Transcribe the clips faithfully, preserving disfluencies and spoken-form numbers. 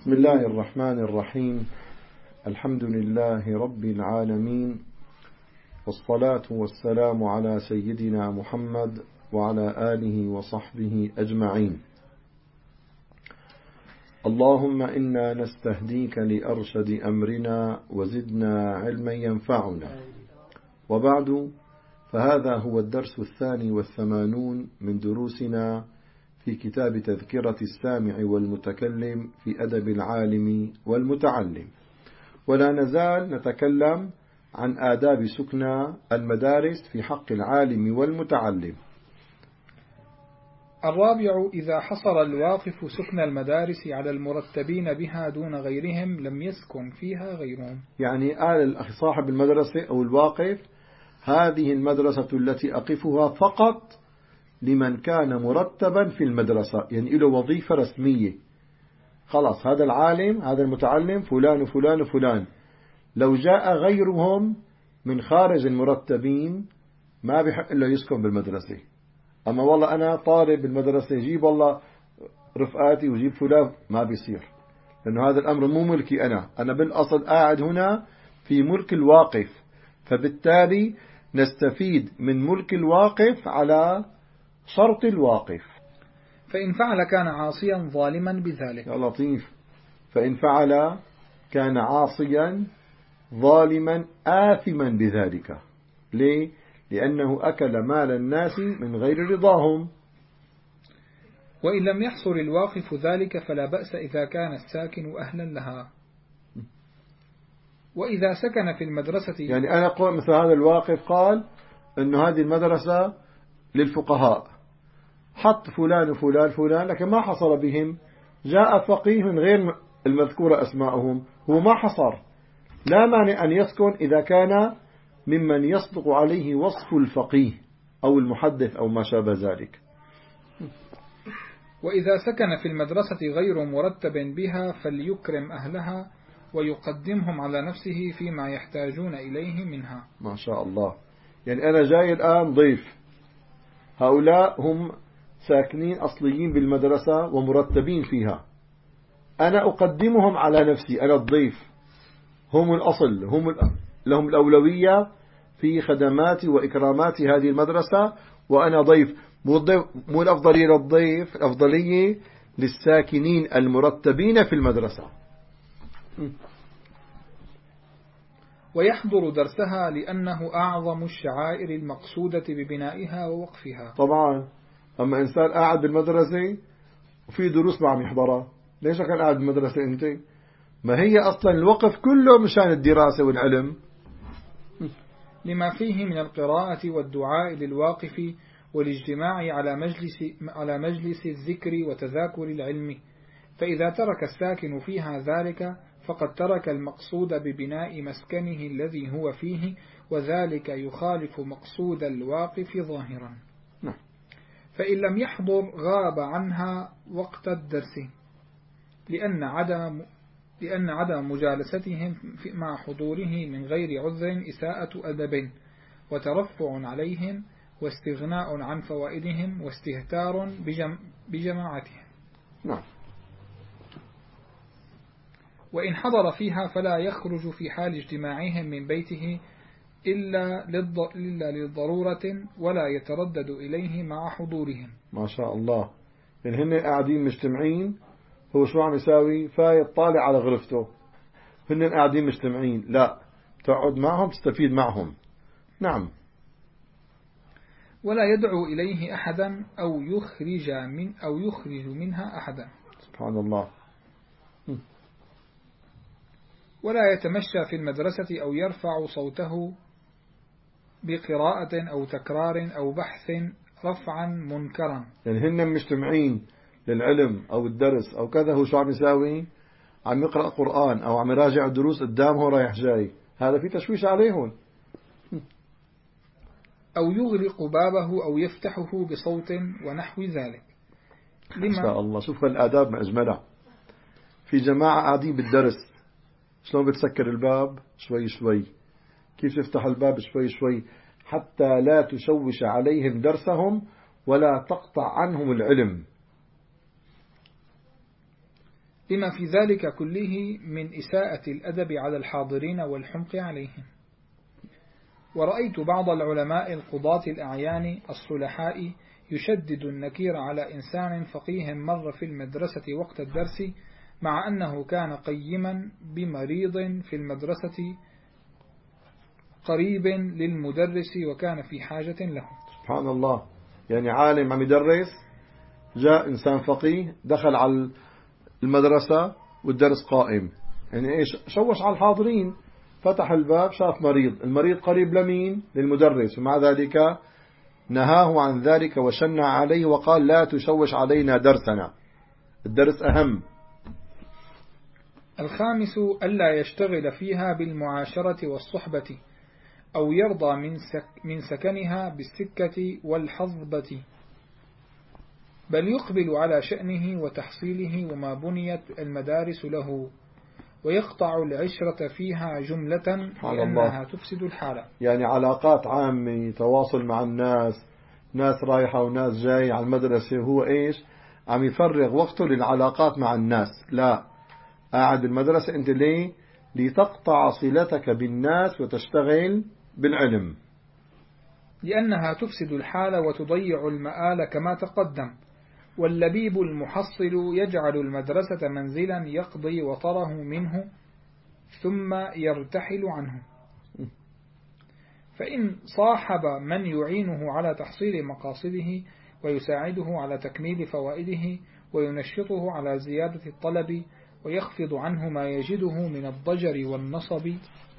بسم الله الرحمن الرحيم. الحمد لله رب العالمين، والصلاة والسلام على سيدنا محمد وعلى آله وصحبه أجمعين. اللهم إنا نستهديك لأرشد أمرنا وزدنا علما ينفعنا. وبعد، فهذا هو الدرس الثاني والثمانون من دروسنا في كتاب تذكرة السامع والمتكلم في أدب العالم والمتعلم، ولا نزال نتكلم عن آداب سكنى المدارس في حق العالم والمتعلم. الرابع: إذا حصر الواقف سكن المدارس على المرتبين بها دون غيرهم لم يسكن فيها غيرهم. يعني قال الأخ صاحب المدرسة أو الواقف: هذه المدرسة التي أقفها فقط لمن كان مرتبا في المدرسة، يعني له وظيفة رسمية. خلاص، هذا العالم هذا المتعلم فلان وفلان وفلان. لو جاء غيرهم من خارج المرتبين ما بحق له يسكن بالمدرسة. أما والله أنا طالب بالمدرسة، جيب والله رفقاتي وجيب فلان، ما بيصير، لأنه هذا الأمر مو ملكي أنا أنا بالأصل قاعد هنا في ملك الواقف، فبالتالي نستفيد من ملك الواقف على شرط الواقف. فإن فعل كان عاصيا ظالما بذلك. يا لطيف. فإن فعل كان عاصيا ظالما آثما بذلك. ليه؟ لأنه أكل مال الناس من غير رضاهم. وإن لم يحصر الواقف ذلك فلا بأس إذا كان الساكن أهلا لها. وإذا سكن في المدرسة، يعني أنا أقول مثل هذا الواقف قال أنه هذه المدرسة للفقهاء، حط فلان وفلان فلان، لكن ما حصر بهم. جاء فقيه من غير المذكورة أسماءهم، هو ما حصر، لا مانع أن يسكن إذا كان ممن يصدق عليه وصف الفقيه أو المحدث أو ما شابه ذلك. وإذا سكن في المدرسة غير مرتب بها فليكرم أهلها ويقدمهم على نفسه فيما يحتاجون إليه منها. ما شاء الله. يعني أنا جاي الآن ضيف، هؤلاء هم ساكنين أصليين بالمدرسة ومرتبين فيها، أنا أقدمهم على نفسي، أنا الضيف، هم الأصل، هم لهم الأولوية في خدمات وإكرامات هذه المدرسة، وأنا ضيف. مو الأفضلية للضيف، الأفضلية للساكنين المرتبين في المدرسة. ويحضر درسها لأنه أعظم الشعائر المقصودة ببنائها ووقفها. طبعا، أما إنسان قاعد بالمدرسة وفي دروس ما عم يحضرها، ليش كان قاعد بالمدرسة أنت؟ ما هي أصلا الوقف كله مشان الدراسة والعلم، لما فيه من القراءة والدعاء للواقف والاجتماع على مجلس على مجلس الذكر وتذاكر العلم. فإذا ترك الساكن فيها ذلك فقد ترك المقصود ببناء مسكنه الذي هو فيه، وذلك يخالف مقصود الواقف ظاهرا. نعم. فإن لم يحضر غاب عنها وقت الدرس، لأن عدم لأن عدم مجالستهم مع حضوره من غير عذر إساءة أدب وترفع عليهم واستغناء عن فوائدهم واستهتار بجم بجماعتهم. نعم. وإن حضر فيها فلا يخرج في حال اجتماعهم من بيته إلا للضرورة ولا يتردد إليه مع حضورهم. ما شاء الله. إن هن قاعدين مجتمعين، هو شو عم يساوي؟ فايت طالع على غرفته. هن قاعدين مجتمعين، لا، تقعد معهم تستفيد معهم. نعم. ولا يدعو إليه أحدا أو يخرج من أو يخرج منها أحدا. سبحان الله. ولا يتمشى في المدرسة أو يرفع صوته بقراءة أو تكرار أو بحث رفعا منكرا. يعني هن مجتمعين للعلم أو الدرس أو كذا، هو شو عم يساوي؟ عم يقرأ قرآن أو عم يراجع الدروس قدامه رايح جاي، هذا في تشويش عليهم. أو يغلق بابه أو يفتحه بصوت ونحو ذلك. ما شاء الله. شوف الآداب ما أجملها. في جماعة قاعدين بالدرس، شلون بتسكر الباب؟ شوي شوي. كيف تفتح الباب؟ شوي شوي، حتى لا تشوش عليهم درسهم ولا تقطع عنهم العلم. لما في ذلك كله من إساءة الأدب على الحاضرين والحمق عليهم. ورأيت بعض العلماء القضاة الأعيان الصلحاء يشدد النكير على إنسان فقيه مر في المدرسة وقت الدرس مع أنه كان قيما بمريض في المدرسة قريب للمدرس وكان في حاجة له. سبحان الله. يعني عالم عم يدرس، جاء إنسان فقيه دخل على المدرسة والدرس قائم، يعني إيش، شوش على الحاضرين، فتح الباب شاف مريض، المريض قريب لمين؟ للمدرس، ومع ذلك نهاه عن ذلك وشنع عليه وقال لا تشوش علينا درسنا، الدرس أهم. الخامس ألا يشتغل فيها بالمعاشرة والصحبة أو يرضى من, سك من سكنها بالسكة والحظبة، بل يقبل على شأنه وتحصيله وما بنيت المدارس له، ويقطع العشرة فيها جملة لأنها تفسد الحالة. يعني علاقات عامة، تواصل مع الناس، ناس رايحة وناس جاي على المدرسة، هو إيش عم يفرغ وقته للعلاقات مع الناس. لا، قاعد بالمدرسة أنت ليه؟ لتقطع صلتك بالناس وتشتغل بالعلم، لأنها تفسد الحالة وتضيع المآل كما تقدم. واللبيب المحصل يجعل المدرسة منزلا يقضي وطره منه ثم يرتحل عنه، فإن صاحب من يعينه على تحصيل مقاصده ويساعده على تكميل فوائده وينشطه على زيادة الطلب ويخفض عنه ما يجده من الضجر والنصب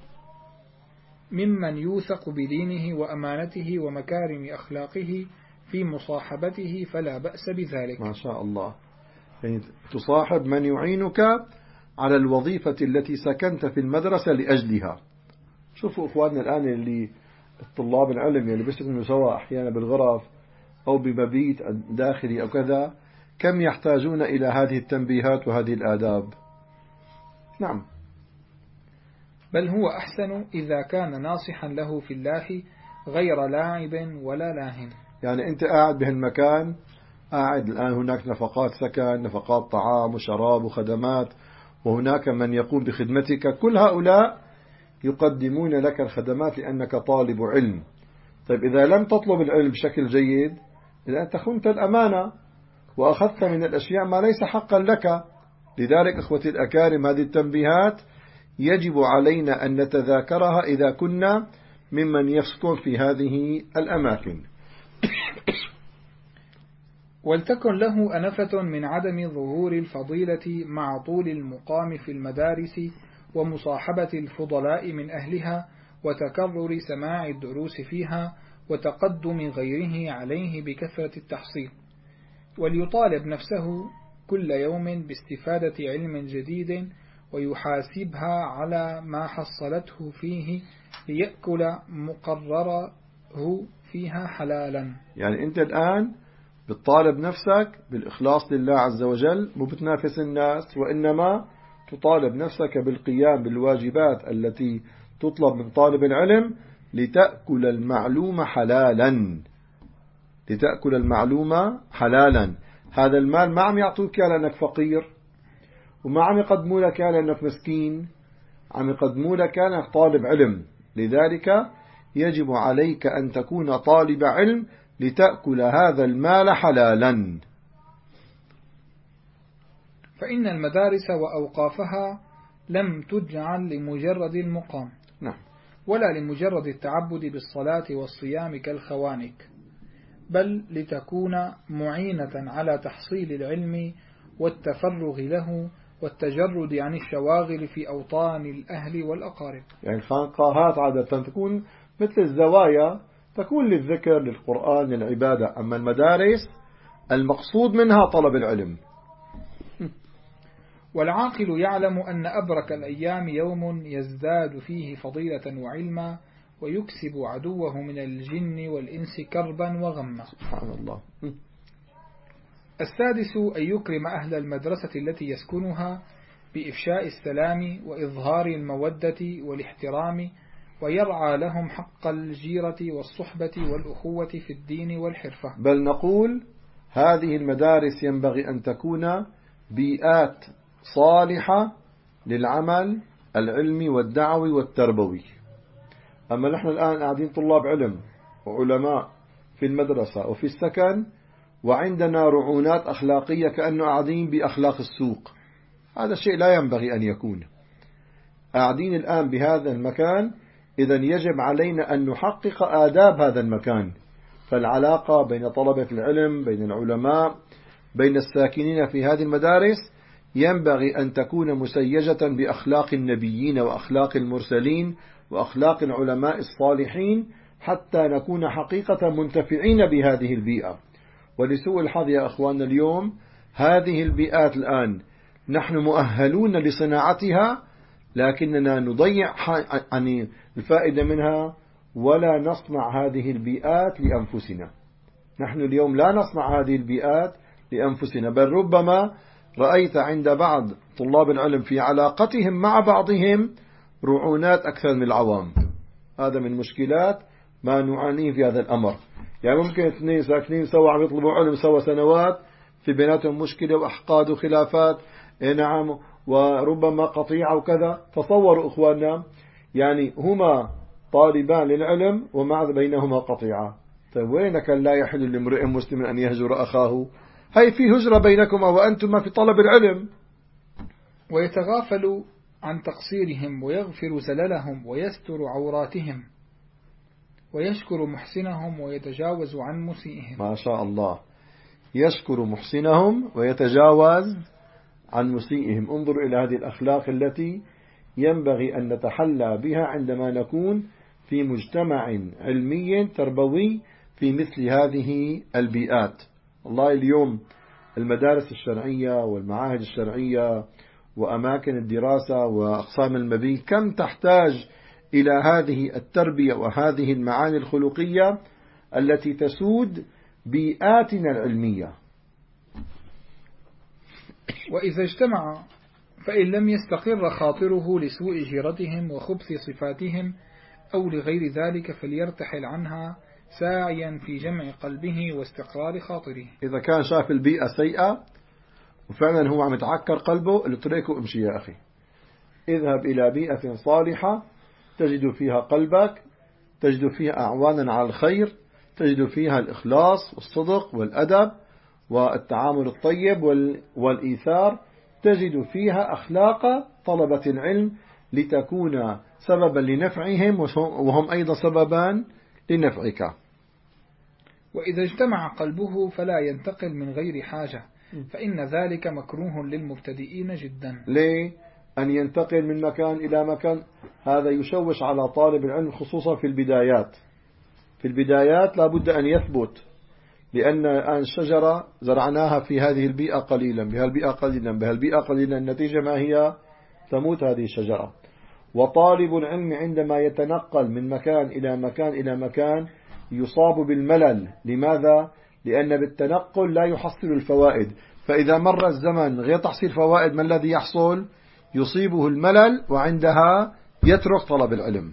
ممن يوثق بدينه وأمانته ومكارم أخلاقه في مصاحبته فلا بأس بذلك. ما شاء الله. يعني تصاحب من يعينك على الوظيفة التي سكنت في المدرسة لأجلها. شوفوا إخواننا الآن اللي الطلاب العلم اللي بيشتغلوا سوا أحيانا بالغرف أو بمبيت داخلي أو كذا، كم يحتاجون إلى هذه التنبيهات وهذه الآداب. نعم. بل هو أحسن إذا كان ناصحا له في الله غير لاعب ولا لاهن. يعني أنت قاعد بهالمكان، قاعد الآن هناك نفقات سكن، نفقات طعام وشراب وخدمات، وهناك من يقوم بخدمتك، كل هؤلاء يقدمون لك الخدمات لأنك طالب علم. طيب إذا لم تطلب العلم بشكل جيد، إذا أنت خنت الأمانة وأخذت من الأشياء ما ليس حقا لك. لذلك أخوتي الأكارم، هذه التنبيهات يجب علينا أن نتذاكرها إذا كنا ممن يسكن في هذه الأماكن. ولتكن له أنفة من عدم ظهور الفضيلة مع طول المقام في المدارس ومصاحبة الفضلاء من أهلها وتكرر سماع الدروس فيها وتقدم غيره عليه بكثرة التحصيل. وليطالب نفسه كل يوم باستفادة علم جديد ويحاسبها على ما حصلته فيه ليأكل مقرره فيها حلالا. يعني أنت الآن بتطالب نفسك بالإخلاص لله عز وجل، مو بتنافس الناس، وإنما تطالب نفسك بالقيام بالواجبات التي تطلب من طالب العلم لتأكل المعلومة حلالا. لتأكل المعلومة حلالا. هذا المال ما عم يعطوك لأنك فقير، وما عم يقدموا لك لأنك مسكين، عم يقدموا لك لأنك طالب علم. لذلك يجب عليك أن تكون طالب علم لتأكل هذا المال حلالا. فإن المدارس وأوقافها لم تجعل لمجرد المقام، نعم، ولا لمجرد التعبد بالصلاة والصيام كالخوانك، بل لتكون معينة على تحصيل العلم والتفرغ له والتجرد عن الشواغل في أوطان الأهل والأقارب. يعني الخانقاهات عادة تكون مثل الزوايا، تكون للذكر، للقرآن، للعبادة. أما المدارس المقصود منها طلب العلم. والعاقل يعلم أن أبرك الأيام يوم يزداد فيه فضيلة وعلما ويكسب عدوه من الجن والإنس كربا وغما. سبحان الله. السادس أن يكرم أهل المدرسة التي يسكنها بإفشاء السلام وإظهار المودة والاحترام، ويرعى لهم حق الجيرة والصحبة والأخوة في الدين والحرفة. بل نقول هذه المدارس ينبغي أن تكون بيئات صالحة للعمل العلمي والدعوي والتربوي. أما نحن الآن قاعدين طلاب علم وعلماء في المدرسة وفي السكن، وعندنا رعونات أخلاقية كأنه قاعدين بأخلاق السوق. هذا الشيء لا ينبغي أن يكون. قاعدين الآن بهذا المكان، إذن يجب علينا أن نحقق آداب هذا المكان. فالعلاقة بين طلبة العلم، بين العلماء، بين الساكنين في هذه المدارس ينبغي أن تكون مسيجة بأخلاق النبيين وأخلاق المرسلين وأخلاق العلماء الصالحين، حتى نكون حقيقة منتفعين بهذه البيئة. ولسوء الحظ يا أخواننا اليوم هذه البيئات الآن نحن مؤهلون لصناعتها، لكننا نضيع يعني الفائدة منها ولا نصنع هذه البيئات لأنفسنا. نحن اليوم لا نصنع هذه البيئات لأنفسنا، بل ربما رأيت عند بعض طلاب العلم في علاقتهم مع بعضهم رعونات أكثر من العوام. هذا من مشكلات ما نعانيه في هذا الأمر. يعني ممكن اثنين ساكنين سوا عم يطلبوا علم سوا سنوات، في بيناتهم مشكلة وأحقاد وخلافات، نعم، وربما قطيعة وكذا. تصوروا إخواننا، يعني هما طالبان للعلم ومع بينهما قطيعة. طيب وينك لا يحل لامرئ مسلم أن يهجر أخاه؟ هي في هجرة بينكما وأنتما في طلب العلم. ويتغافل عن تقصيرهم ويغفر زللهم ويستر عوراتهم ويشكر محسنهم ويتجاوز عن مسيئهم. ما شاء الله، يشكر محسنهم ويتجاوز عن مسيئهم. انظروا إلى هذه الأخلاق التي ينبغي أن نتحلى بها عندما نكون في مجتمع علمي تربوي في مثل هذه البيئات. والله اليوم المدارس الشرعية والمعاهد الشرعية وأماكن الدراسة وأقسام المبيت كم تحتاج إلى هذه التربية وهذه المعاني الخلقية التي تسود بيئاتنا العلمية. وإذا اجتمع فإن لم يستقر خاطره لسوء جيرتهم وخبث صفاتهم أو لغير ذلك فليرتحل عنها ساعيا في جمع قلبه واستقرار خاطره. إذا كان شاف البيئة سيئة وفعلا هو عم يتعكر قلبه، اللي طريقه امشي يا أخي، اذهب إلى بيئة صالحة تجد فيها قلبك، تجد فيها أعوانا على الخير، تجد فيها الإخلاص والصدق والأدب والتعامل الطيب والإيثار، تجد فيها أخلاق طلبة العلم لتكون سببا لنفعهم وهم أيضا سببان لنفعك. وإذا اجتمع قلبه فلا ينتقل من غير حاجة، فإن ذلك مكروه للمبتدئين جدا. ليه؟ أن ينتقل من مكان إلى مكان، هذا يشوش على طالب العلم خصوصا في البدايات. في البدايات لابد أن يثبت، لأن الآن الشجرة زرعناها في هذه البيئة قليلا، بهالبيئة قليلا، بهالبيئة قليلا، النتيجة ما هي؟ تموت هذه الشجرة. وطالب العلم عندما يتنقل من مكان إلى مكان إلى مكان يصاب بالملل. لماذا؟ لأن بالتنقل لا يحصل الفوائد، فإذا مر الزمن غير تحصيل فوائد ما الذي يحصل؟ يصيبه الملل، وعندها يترك طلب العلم.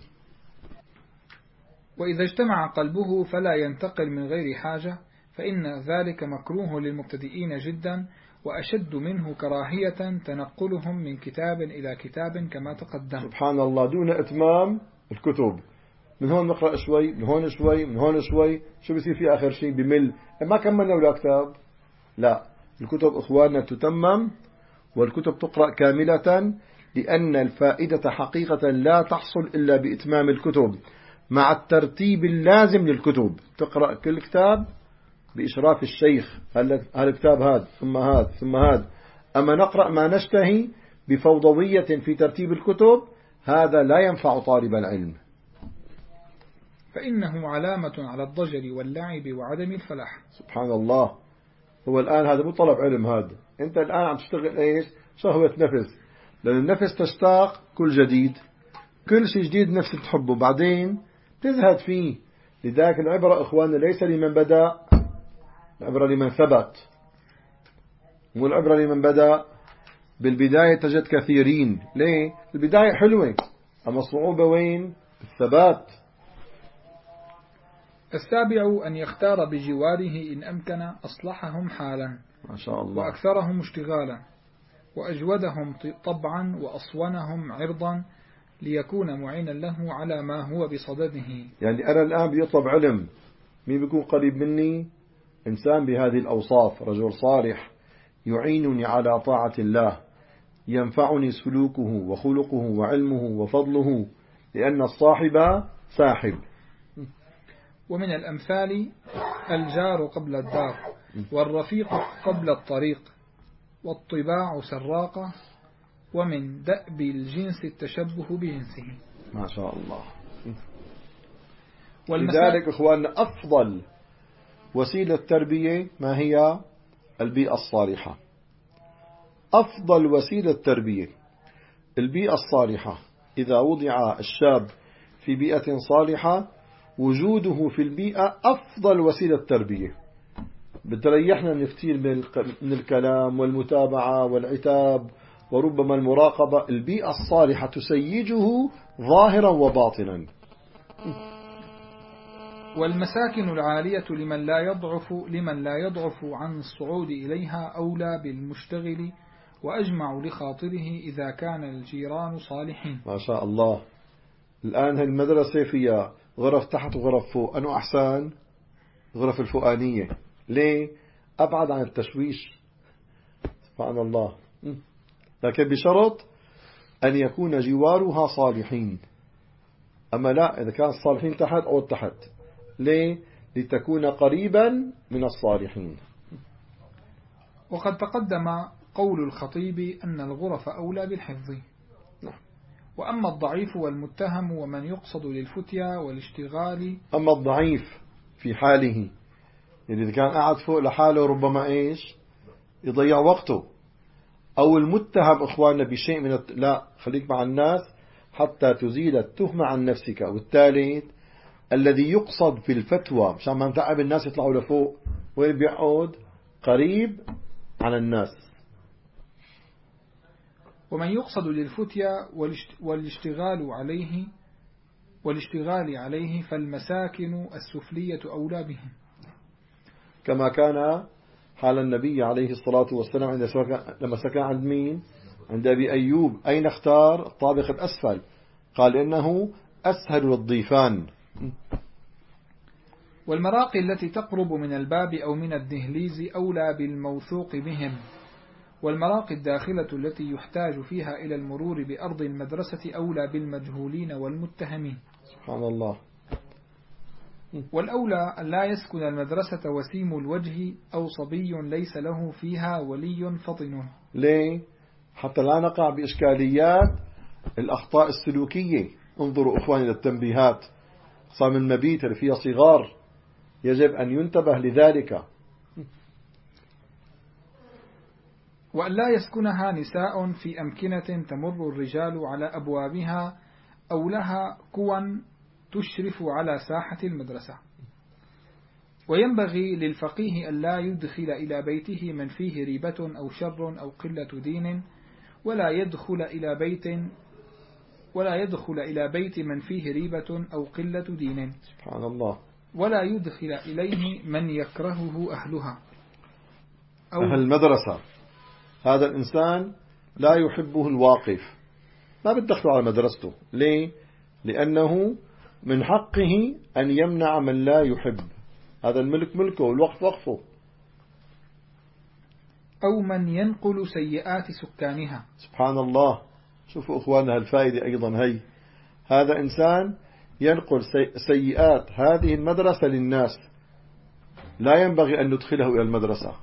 وإذا اجتمع قلبه فلا ينتقل من غير حاجة، فإن ذلك مكروه للمبتدئين جدا، وأشد منه كراهية تنقلهم من كتاب إلى كتاب كما تقدم. سبحان الله، دون إتمام الكتب، من هون نقرأ شوي، من هون شوي، من هون شوي، شو بيصير في آخر شيء؟ بمل، ما كملنا ولا كتاب. لا، الكتب إخواننا تتمم والكتب تقرأ كاملة، لأن الفائدة حقيقة لا تحصل إلا بإتمام الكتب مع الترتيب اللازم للكتب. تقرأ كل كتاب بإشراف الشيخ، هالكتاب هذا ثم هذا ثم هذا. أما نقرأ ما نشتهي بفوضوية في ترتيب الكتب، هذا لا ينفع طالب العلم، فإنه علامة على الضجر واللعب وعدم الفلاح. سبحان الله. هو الآن هذا مو طلب علم، هذا أنت الآن عم تشتغل إيش؟ شهوة نفس، لأن النفس تشتاق كل جديد، كل شيء جديد نفس تحبه، بعدين تزهد فيه. لذلك العبرة إخواننا ليس لمن بدأ، العبرة لمن ثبت. مو العبرة لمن بدأ. بالبداية تجد كثيرين، ليه؟ البداية حلوة، أما الصعوبة وين؟ الثبات. السابع أن يختار بجواره إن أمكن أصلحهم حالا ما شاء الله، وأكثرهم اشتغالا، وأجودهم طبعا وأصونهم عرضا ليكون معينا له على ما هو بصدده. يعني أنا الآن بيطلب علم، مين بيكون قريب مني؟ إنسان بهذه الأوصاف، رجل صالح يعينني على طاعة الله، ينفعني سلوكه وخلقه وعلمه وفضله، لأن الصاحب ساحب. ومن الأمثال الجار قبل الدار، والرفيق قبل الطريق، والطباع سراقة، ومن دأب الجنس التشبه بجنسه. ما شاء الله. والمسا... لذلك إخواننا أفضل وسيلة تربية ما هي؟ البيئة الصالحة. أفضل وسيلة تربية البيئة الصالحة. إذا وضع الشاب في بيئة صالحة وجوده في البيئة أفضل وسيلة تربية، بتريحنا نفتير من الكلام والمتابعة والعتاب وربما المراقبة. البيئة الصالحة تسيجه ظاهرا وباطنا. والمساكن العالية لمن لا يضعف لمن لا يضعف عن الصعود إليها أولى بالمشتغل وأجمع لخاطره إذا كان الجيران صالحين. ما شاء الله. الآن المدرسة فيها غرف تحت وغرف فوق، أنه أحسن؟ غرف الفوقانية. ليه؟ أبعد عن التشويش. سبحان الله. لكن بشرط أن يكون جوارها صالحين. أما لا، إذا كان الصالحين تحت أو تحت. ليه؟ لتكون قريبا من الصالحين. وقد تقدم قول الخطيب أن الغرف أولى بالحفظ. وأما الضعيف والمتهم ومن يقصد للفتيا والاشتغال. أما الضعيف في حاله، يعني إذا كان قاعد فوق لحاله ربما إيش يضيع وقته، أو المتهم إخواننا بشيء من الت... لا، خليك مع الناس حتى تزيل التهمة عن نفسك. والثالث الذي يقصد في الفتوى مشان ما نتعب الناس يطلعوا لفوق، وين بيقعد؟ قريب عن الناس. ومن يقصد للفتيا والاشتغال عليه والاشتغال عليه فالمساكن السفلية أولى بهم، كما كان حال النبي عليه الصلاة والسلام عند لما سكن عند مين؟ عند أبي أيوب. أين اختار؟ الطابق الأسفل. قال إنه أسهل للضيفان. والمراقي التي تقرب من الباب أو من الدهليز أولى بالموثوق بهم، والمراقي الداخلة التي يحتاج فيها إلى المرور بأرض المدرسة أولى بالمجهولين والمتهمين. سبحان الله. والأولى أن لا يسكن المدرسة وسيم الوجه أو صبي ليس له فيها ولي فطن. ليه؟ حتى لا نقع بإشكاليات الأخطاء السلوكية. انظروا إخواني للتنبيهات. أقسام المبيت اللي فيها صغار يجب أن ينتبه لذلك. وأن لا يسكنها نساء في أمكنة تمر الرجال على أبوابها أو لها قوى تشرف على ساحة المدرسة. وينبغي للفقيه أن لا يدخل إلى بيته من فيه ريبة أو شر أو قلة دين، ولا يدخل إلى بيت ولا يدخل إلى بيت من فيه ريبة أو قلة دين. سبحان الله. ولا يدخل إليه من يكرهه أهلها أو أهل المدرسة. هذا الإنسان لا يحبه الواقف، ما بتدخله على مدرسته. ليه؟ لأنه من حقه أن يمنع من لا يحب. هذا الملك ملكه والوقف وقفه. أو من ينقل سيئات سكانها. سبحان الله. شوفوا أخواننا الفائدة أيضا هي. هذا إنسان ينقل سيئات هذه المدرسة للناس، لا ينبغي أن ندخله إلى المدرسة.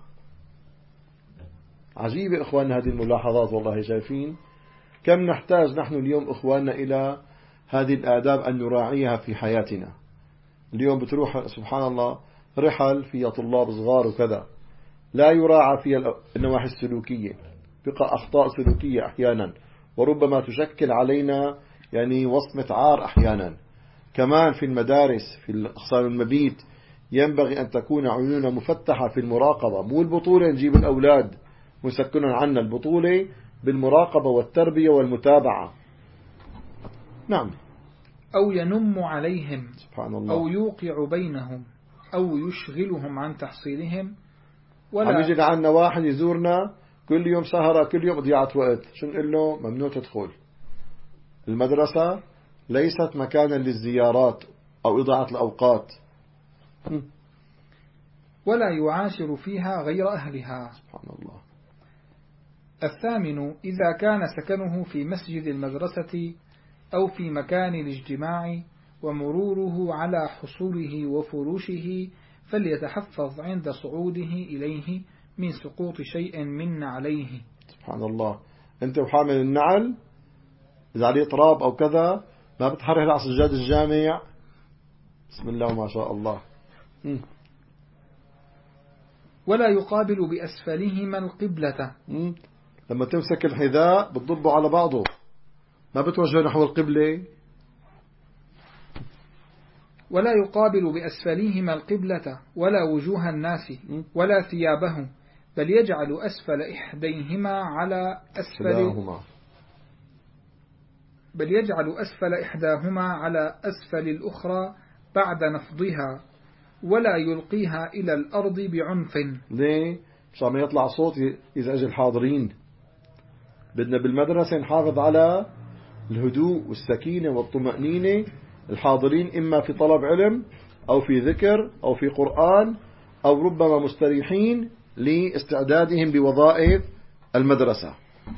عجيبة إخواننا هذه الملاحظات. والله شايفين كم نحتاج نحن اليوم إخواننا إلى هذه الآداب أن نراعيها في حياتنا. اليوم بتروح سبحان الله رحل فيها طلاب صغار وكذا، لا يراعى فيها النواحي السلوكية، بقى أخطاء سلوكية أحيانا، وربما تشكل علينا يعني وصمة عار أحيانا. كمان في المدارس في الأقسام المبيت ينبغي أن تكون عيوننا مفتحة في المراقبة. مو البطولة نجيب الأولاد ويسكنون عنا، البطولة بالمراقبة والتربية والمتابعة. نعم. أو ينم عليهم. سبحان الله. أو يوقع بينهم أو يشغلهم عن تحصيلهم. ولا عم يجي عنا واحد يزورنا كل يوم سهرة، كل يوم ضياعة وقت، شو نقول له؟ ممنوع تدخل. المدرسة ليست مكانا للزيارات أو إضاعة الأوقات. ولا يعاشر فيها غير أهلها. سبحان الله. الثامن إذا كان سكنه في مسجد المدرسة أو في مكان الاجتماع ومروره على حصوله وفروشه فليتحفظ عند صعوده إليه من سقوط شيء من عليه. سبحان الله. أنت وحامل النعل إذا عليه تراب أو كذا ما بتحرر على سجاد الجامع. بسم الله ما شاء الله. م. ولا يقابل بأسفلهما القبلة. م. لما تمسك الحذاء بتضبه على بعضه، ما بتوجه نحو القبلة. ولا يقابل بأسفلهما القبلة ولا وجوه الناس ولا ثيابه، بل يجعل أسفل إحديهما على أسفل بل يجعل أسفل إحداهما على أسفل الأخرى بعد نفضها، ولا يلقيها إلى الأرض بعنف. ليه؟ مش عم يطلع صوت يزعج الحاضرين. بدنا بالمدرسة نحافظ على الهدوء والسكينة والطمأنينة. الحاضرين إما في طلب علم أو في ذكر أو في قرآن أو ربما مستريحين لاستعدادهم بوظائف المدرسة.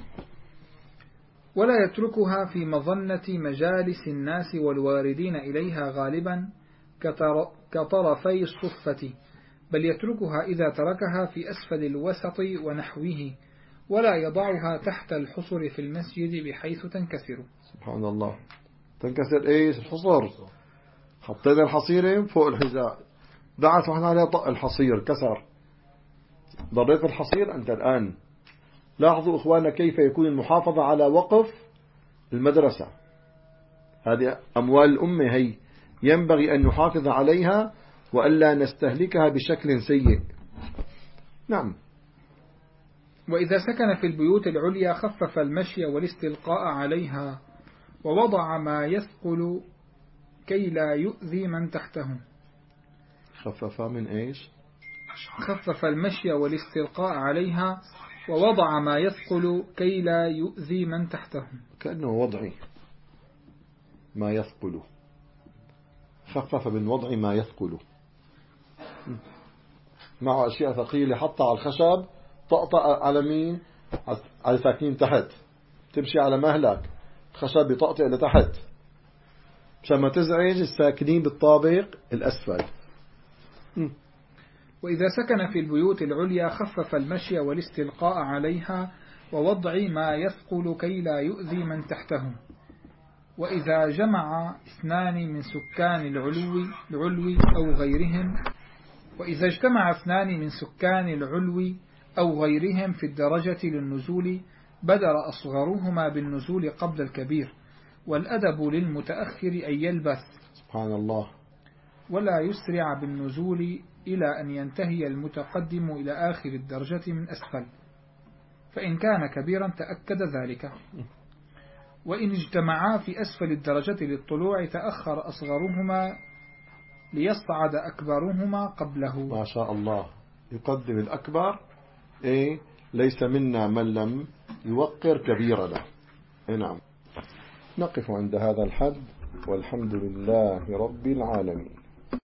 ولا يتركها في مظنة مجالس الناس والواردين إليها غالبا كطرفي الصفة، بل يتركها إذا تركها في أسفل الوسط ونحوه، ولا يضعها تحت الحصر في المسجد بحيث تنكسر. سبحان الله. تنكسر ايش؟ الحصر. حطينا الحصيرة فوق الحذاء، دعت واحنا عليها طق الحصير كسر، ضريت الحصير أنت الآن. لاحظوا إخواننا كيف يكون المحافظة على وقف المدرسة. هذه أموال الأمة، هي ينبغي أن نحافظ عليها وألا نستهلكها بشكل سيء. نعم. وإذا سكن في البيوت العليا خفف المشي والاستلقاء عليها، ووضع ما يثقل كي لا يؤذي من تحته. خفف من إيش؟ خفف المشي والاستلقاء عليها، ووضع ما يثقل كي لا يؤذي من تحته. كأنه وضعي ما يثقل، خفف من وضع ما يثقل. مع أشياء ثقيلة حطها على الخشب، طقطق على مين؟ على ساكنين تحت. تمشي على مهلك، خشب يطقطق لتحت مشان ما تزعج الساكنين بالطابق الأسفل. وإذا سكن في البيوت العليا خفف المشي والاستلقاء عليها، ووضع ما يثقل كي لا يؤذي من تحته. وإذا جمع اثنان من سكان العلو العلو أو غيرهم وإذا اجتمع اثنان من سكان العلو أو غيرهم في الدرجة للنزول بدر أصغرهما بالنزول قبل الكبير، والأدب للمتأخر أن يلبث. سبحان الله. ولا يسرع بالنزول إلى أن ينتهي المتقدم إلى آخر الدرجة من أسفل، فإن كان كبيرا تأكد ذلك. وإن اجتمعا في أسفل الدرجة للطلوع تأخر أصغرهما ليصعد أكبرهما قبله. ما شاء الله. يقدم الأكبر. إيه؟ ليس منا من لم يوقر كبيرنا. إيه نعم. نقف عند هذا الحد، والحمد لله رب العالمين.